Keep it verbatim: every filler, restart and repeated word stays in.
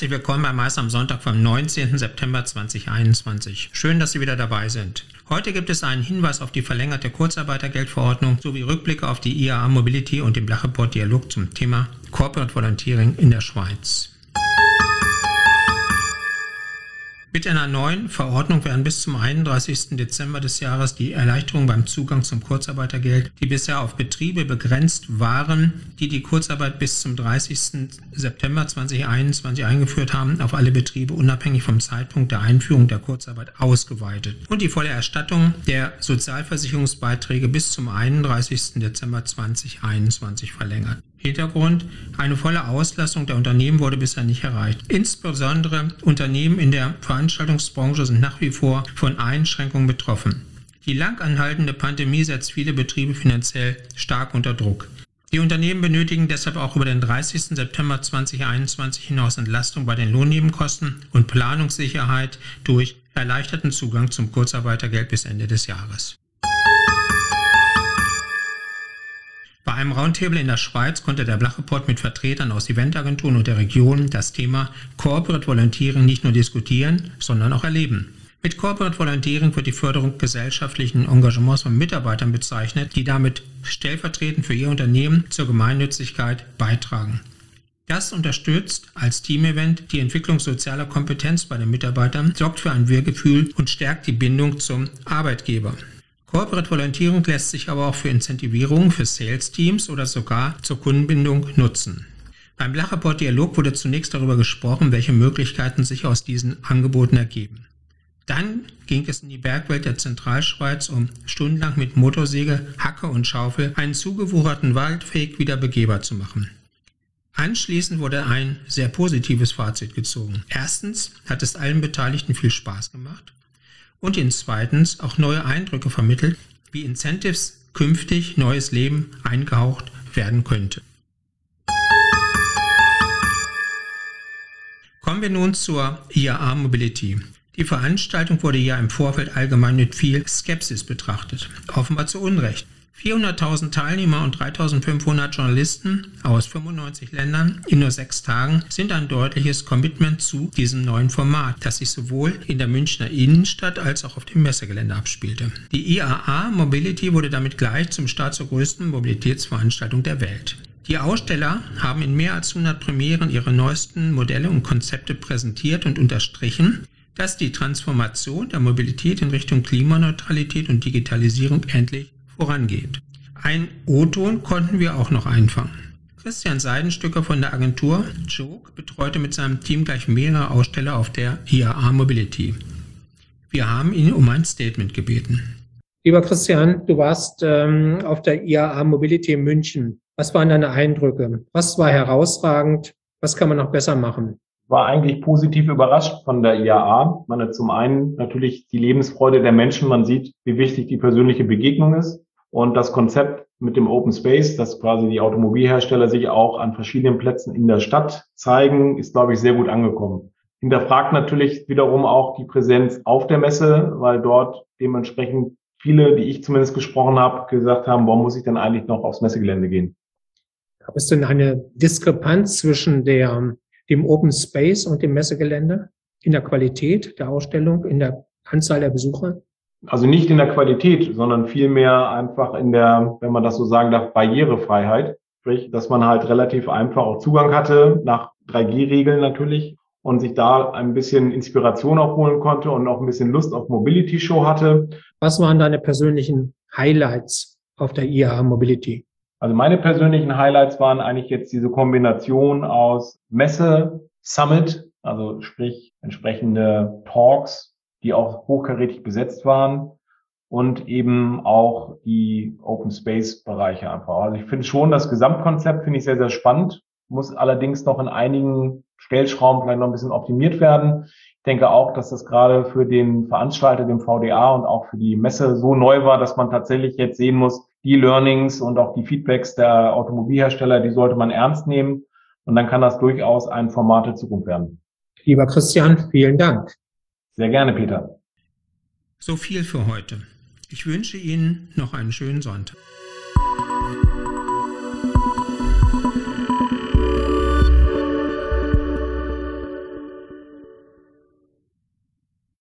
Herzlich willkommen bei Mais am Sonntag vom neunzehnten September zweitausendeinundzwanzig. Schön, dass Sie wieder dabei sind. Heute gibt es einen Hinweis auf die verlängerte Kurzarbeitergeldverordnung sowie Rückblicke auf die I A A Mobility und den Blach-Report Dialog zum Thema Corporate Volunteering in der Schweiz. Mit einer neuen Verordnung werden bis zum einunddreißigsten Dezember des Jahres die Erleichterungen beim Zugang zum Kurzarbeitergeld, die bisher auf Betriebe begrenzt waren, die die Kurzarbeit bis zum dreißigsten September zweitausendeinundzwanzig eingeführt haben, auf alle Betriebe unabhängig vom Zeitpunkt der Einführung der Kurzarbeit ausgeweitet und die volle Erstattung der Sozialversicherungsbeiträge bis zum einunddreißigsten Dezember zweitausendeinundzwanzig verlängert. Hintergrund: Eine volle Auslastung der Unternehmen wurde bisher nicht erreicht. Insbesondere Unternehmen in der Veranstaltungsbranche sind nach wie vor von Einschränkungen betroffen. Die lang anhaltende Pandemie setzt viele Betriebe finanziell stark unter Druck. Die Unternehmen benötigen deshalb auch über den dreißigsten September zweitausendeinundzwanzig hinaus Entlastung bei den Lohnnebenkosten und Planungssicherheit durch erleichterten Zugang zum Kurzarbeitergeld bis Ende des Jahres. Bei einem Roundtable in der Schweiz konnte der Blach-Report mit Vertretern aus Eventagenturen und der Region das Thema Corporate Volunteering nicht nur diskutieren, sondern auch erleben. Mit Corporate Volunteering wird die Förderung gesellschaftlichen Engagements von Mitarbeitern bezeichnet, die damit stellvertretend für ihr Unternehmen zur Gemeinnützigkeit beitragen. Das unterstützt als Teamevent die Entwicklung sozialer Kompetenz bei den Mitarbeitern, sorgt für ein Wir-Gefühl und stärkt die Bindung zum Arbeitgeber. Corporate Volunteering lässt sich aber auch für Incentivierung für Sales-Teams oder sogar zur Kundenbindung nutzen. Beim Blach-Report Dialog wurde zunächst darüber gesprochen, welche Möglichkeiten sich aus diesen Angeboten ergeben. Dann ging es in die Bergwelt der Zentralschweiz, um stundenlang mit Motorsäge, Hacke und Schaufel einen zugewucherten Waldweg wieder begehbar zu machen. Anschließend wurde ein sehr positives Fazit gezogen. Erstens hat es allen Beteiligten viel Spaß gemacht. Und ihnen zweitens auch neue Eindrücke vermittelt, wie Incentives künftig neues Leben eingehaucht werden könnte. Kommen wir nun zur I A A Mobility. Die Veranstaltung wurde ja im Vorfeld allgemein mit viel Skepsis betrachtet, offenbar zu Unrecht. vierhunderttausend Teilnehmer und dreitausendfünfhundert Journalisten aus fünfundneunzig Ländern in nur sechs Tagen sind ein deutliches Commitment zu diesem neuen Format, das sich sowohl in der Münchner Innenstadt als auch auf dem Messegelände abspielte. Die I A A Mobility wurde damit gleich zum Start zur größten Mobilitätsveranstaltung der Welt. Die Aussteller haben in mehr als hundert Premieren ihre neuesten Modelle und Konzepte präsentiert und unterstrichen, dass die Transformation der Mobilität in Richtung Klimaneutralität und Digitalisierung endlich vorangeht. Ein O-Ton konnten wir auch noch einfangen. Christian Seidenstücker von der Agentur Joke betreute mit seinem Team gleich mehrere Aussteller auf der I A A Mobility. Wir haben ihn um ein Statement gebeten. Lieber Christian, du warst ähm, auf der I A A Mobility in München. Was waren deine Eindrücke? Was war herausragend? Was kann man noch besser machen? War eigentlich positiv überrascht von der I A A. Man hat zum einen natürlich die Lebensfreude der Menschen. Man sieht, wie wichtig die persönliche Begegnung ist. Und das Konzept mit dem Open Space, dass quasi die Automobilhersteller sich auch an verschiedenen Plätzen in der Stadt zeigen, ist, glaube ich, sehr gut angekommen. Hinterfragt natürlich wiederum auch die Präsenz auf der Messe, weil dort dementsprechend viele, die ich zumindest gesprochen habe, gesagt haben, warum muss ich denn eigentlich noch aufs Messegelände gehen? Gab es denn eine Diskrepanz zwischen der, dem Open Space und dem Messegelände in der Qualität der Ausstellung, in der Anzahl der Besucher? Also nicht in der Qualität, sondern vielmehr einfach in der, wenn man das so sagen darf, Barrierefreiheit. Sprich, dass man halt relativ einfach auch Zugang hatte, nach drei G Regeln natürlich, und sich da ein bisschen Inspiration auch holen konnte und auch ein bisschen Lust auf Mobility Show hatte. Was waren deine persönlichen Highlights auf der I A A Mobility? Also meine persönlichen Highlights waren eigentlich jetzt diese Kombination aus Messe, Summit, also sprich entsprechende Talks, die auch hochkarätig besetzt waren, und eben auch die Open Space Bereiche einfach. Also ich finde schon, das Gesamtkonzept finde ich sehr, sehr spannend, muss allerdings noch in einigen Stellschrauben vielleicht noch ein bisschen optimiert werden. Ich denke auch, dass das gerade für den Veranstalter, den V D A, und auch für die Messe so neu war, dass man tatsächlich jetzt sehen muss, die Learnings und auch die Feedbacks der Automobilhersteller, die sollte man ernst nehmen, und dann kann das durchaus ein Format der Zukunft werden. Lieber Christian, vielen Dank. Sehr gerne, Peter. So viel für heute. Ich wünsche Ihnen noch einen schönen Sonntag.